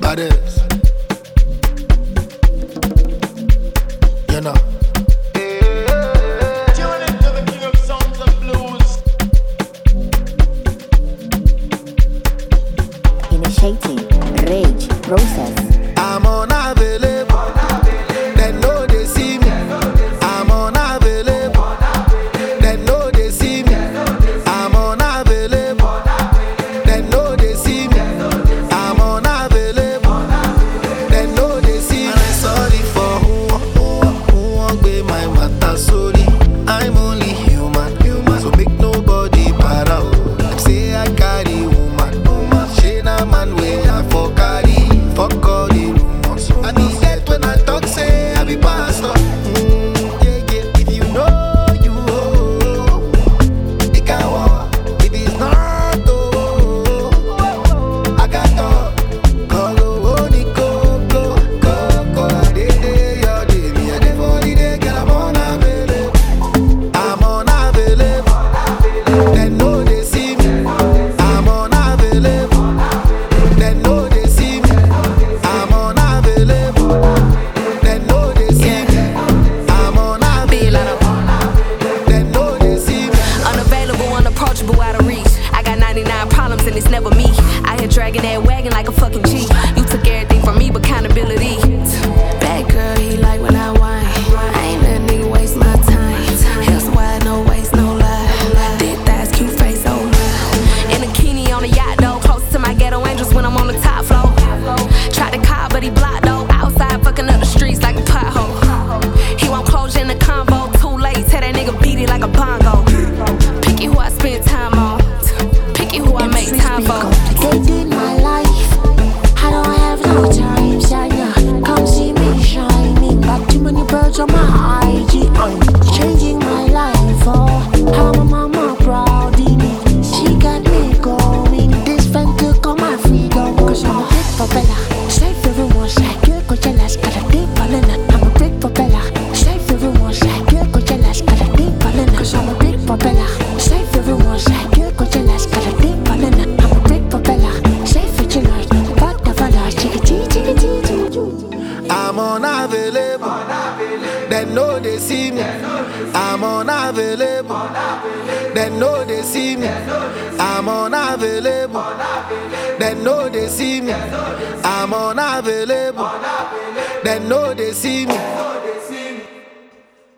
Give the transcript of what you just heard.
Baddest. You know. Tune into the king of sounds and blues. Initiating rage process. I'm unavailable. They know they see me. I'm unavailable. They know they see me. I'm unavailable. They know they see me. I'm unavailable. They know they see me. And I'm sorry for who won't be my matter. Sorry, I'm only human. So make nobody para. Them say I carry woman. She na man way I for carry. Fuck all the rumors. I be dead when I talk, say I be pastor. Yeah. If you know you owe, it can walk. If it's not, oh, I got to call only go. I did your day, me I did for the day, girl, I'm unavailable. I'm unavailable. They know they see me. I'm unavailable. They know they see me. I'm unavailable. They know they see me. I'm unavailable. They know they see me. Unavailable, unapproachable, out of reach. I got 99 problems and it's never me. I here dragging that wagon like a fucking G. You took everything from me but accountability. Bad girl, he like when I whine. I ain't let a nigga waste my time. Heels wide, no waist, no lie. Thick thighs, cute face, oh my. In a bikini on a yacht though, close to my ghetto angels when I'm on the top floor. Tried to call but he blocked though. Outside fucking up the streets like a pothole. He won't close in the combo. Too late, tell that nigga beat it like a bongo. Picky who I spend time on. Picky who I make time for. Complicated my life. I don't have no time, Shania. Come see me shining. Got too many birds on my IG. I'm changing my life. Oh, how my mama proud in it. She got me going. This friend took all my freedom. Cause I'm a big propeller. Safe everyone, like good Coachella's got a deep ballin'. I'm a big propeller. Safe everyone, like good Coachella's got a deep ballin'. Cause I'm a big propeller. Safe everyone, like good Coachella's got a deep ballin'. I'm a big propeller. Safe for chillers. But the fella, chickadee. I'm unavailable. They know they see me. I'm unavailable. They know they see me. I'm unavailable. They know they see me. I'm unavailable. They know they see me.